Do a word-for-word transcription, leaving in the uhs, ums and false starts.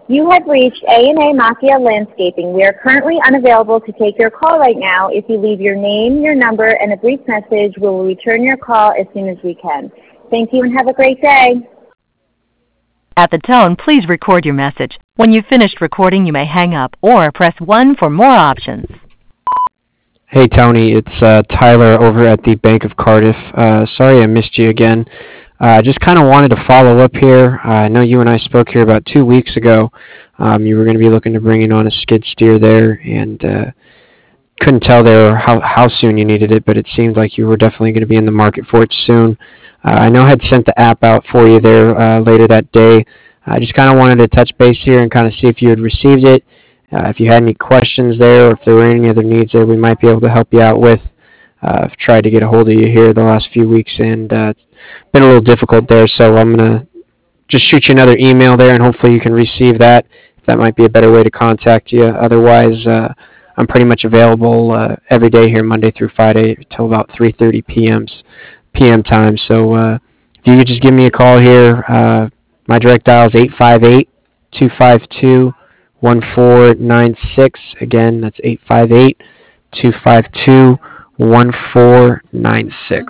You have reached A and A Mafia Landscaping. We are currently unavailable to take your call right now. If you leave your name, your number, and a brief message, we will return your call as soon as we can. Thank you and have a great day. At the tone, please record your message. When you've finished recording, you may hang up or press one for more options. Hey Tony, it's uh, Tyler over at the Bank of Cardiff. Uh, sorry I missed you again. I uh, just kind of wanted to follow up here. Uh, I know you and I spoke here about two weeks ago. Um, you were going to be looking to bring on a skid steer there, and uh, couldn't tell there how, how soon you needed it, but it seemed like you were definitely going to be in the market for it soon. Uh, I know I had sent the app out for you there uh, later that day. I just kind of wanted to touch base here and kind of see if you had received it. Uh, if you had any questions there, or if there were any other needs that we might be able to help you out with. Uh, I've tried to get a hold of you here the last few weeks, and uh, it's been a little difficult there, so I'm going to just shoot you another email there, and hopefully you can receive that. If that might be a better way to contact you. Otherwise, uh, I'm pretty much available uh, every day here, Monday through Friday, till about three thirty p m p m time. So uh, if you could just give me a call here, uh, my direct dial is eight five eight, two five two, one four nine six. Again, that's eight five eight, two five two, one four nine six.